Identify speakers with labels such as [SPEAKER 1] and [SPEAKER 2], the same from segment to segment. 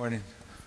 [SPEAKER 1] Morning.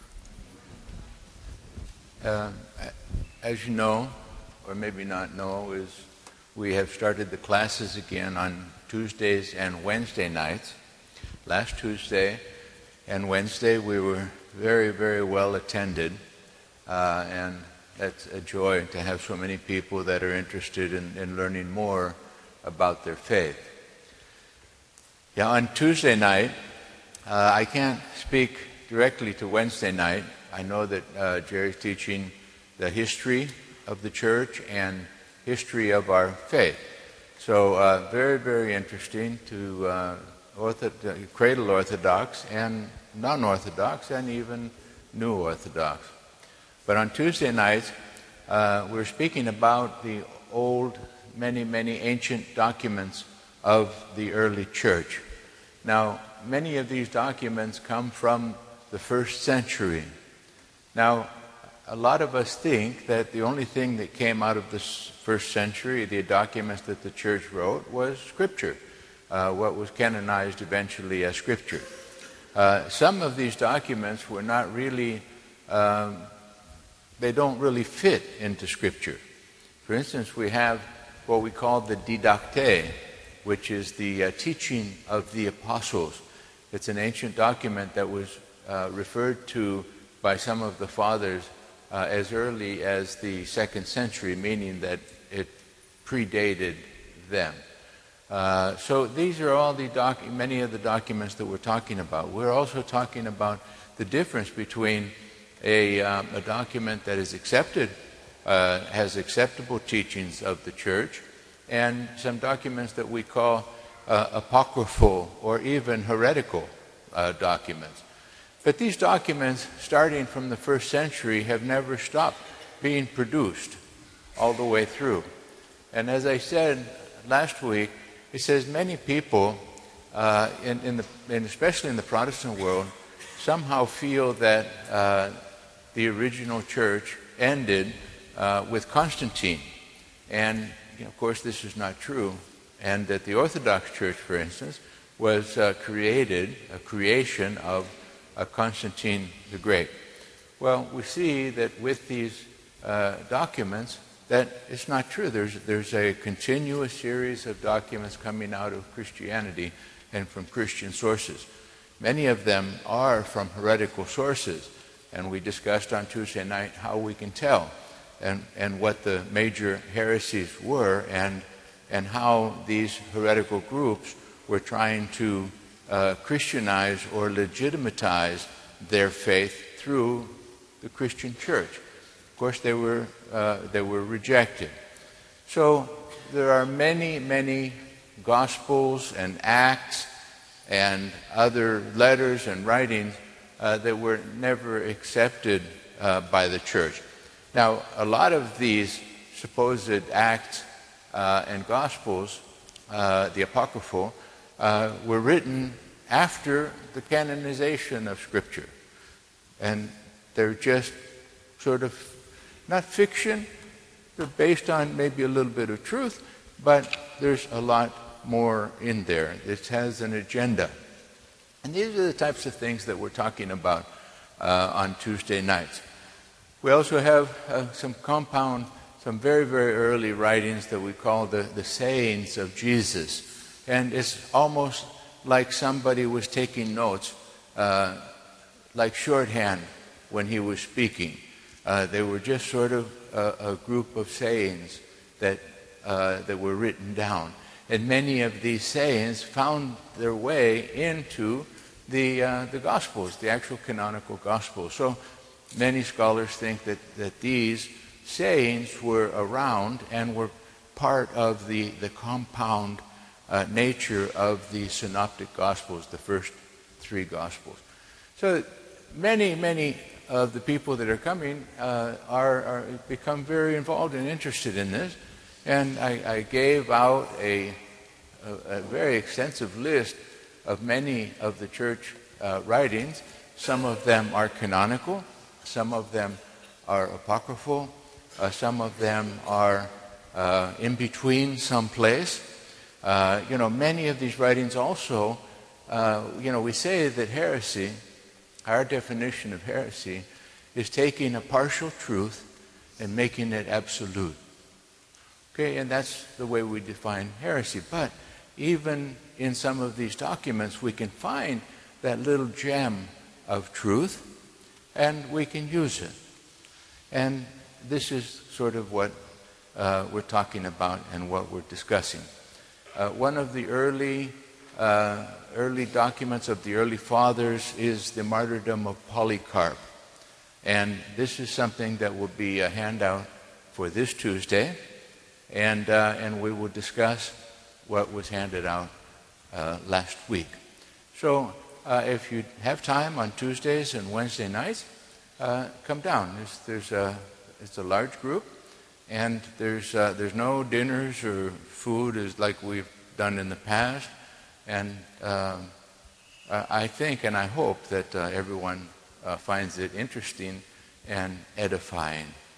[SPEAKER 1] As you know, or maybe not know, is we have started the classes again on Tuesdays and Wednesday nights. Last Tuesday and Wednesday we were very, very well attended, and that's a joy to have so many people that are interested in learning more about their faith. Yeah, on Tuesday night, I can't speak directly to Wednesday night. I know that Jerry's teaching the history of the church and history of our faith. So very, very interesting to cradle Orthodox and non-Orthodox and even New Orthodox. But on Tuesday nights, we're speaking about the old, many, many ancient documents of the early church. Now, many of these documents come from the first century. Now, a lot of us think that the only thing that came out of this first century, the documents that the church wrote, was Scripture, what was canonized eventually as Scripture. Some of these documents were not really, they don't really fit into Scripture. For instance, we have what we call the Didacte, which is the teaching of the apostles. It's an ancient document that was referred to by some of the fathers as early as the 2nd century, meaning that it predated them. So these are all many of the documents that we're talking about. We're also talking about the difference between a document that is accepted, has acceptable teachings of the church, and some documents that we call apocryphal or even heretical documents. But these documents, starting from the first century, have never stopped being produced all the way through. And as I said last week, it says many people, especially in the Protestant world, somehow feel that the original church ended with Constantine. And, of course, this is not true. And that the Orthodox Church, for instance, was a creation of Constantine the Great. Well, we see that with these documents that it's not true. There's a continuous series of documents coming out of Christianity and from Christian sources. Many of them are from heretical sources, and we discussed on Tuesday night how we can tell and what the major heresies were and how these heretical groups were trying to Christianize or legitimatize their faith through the Christian church. Of course, they were rejected. So there are many, many Gospels and Acts and other letters and writings that were never accepted by the church. Now, a lot of these supposed Acts and Gospels, the Apocryphal, were written after the canonization of Scripture. And they're just sort of, not fiction, they're based on maybe a little bit of truth, but there's a lot more in there. It has an agenda. And these are the types of things that we're talking about on Tuesday nights. We also have some very, very early writings that we call the sayings of Jesus. And it's almost like somebody was taking notes, like shorthand when he was speaking. They were just sort of a group of sayings that were written down. And many of these sayings found their way into the Gospels, the actual canonical Gospels. So many scholars think that these sayings were around and were part of the compound nature of the synoptic Gospels, the first 3 Gospels. So many, many of the people that are coming are become very involved and interested in this. And I gave out a very extensive list of many of the church writings. Some of them are canonical, some of them are apocryphal, some of them are in between someplace. Many of these writings also, we say that heresy Our definition of heresy is taking a partial truth and making it absolute. Okay, and that's the way we define heresy. But even in some of these documents, we can find that little gem of truth, and we can use it. And this is sort of what we're talking about and what we're discussing. One of the early documents of the early fathers is the martyrdom of Polycarp. And this is something that will be a handout for this Tuesday. And we will discuss what was handed out last week. So if you have time on Tuesdays and Wednesday nights, come down. It's a large group, and there's no dinners or food as like we've done in the past. And I think and I hope that everyone finds it interesting and edifying.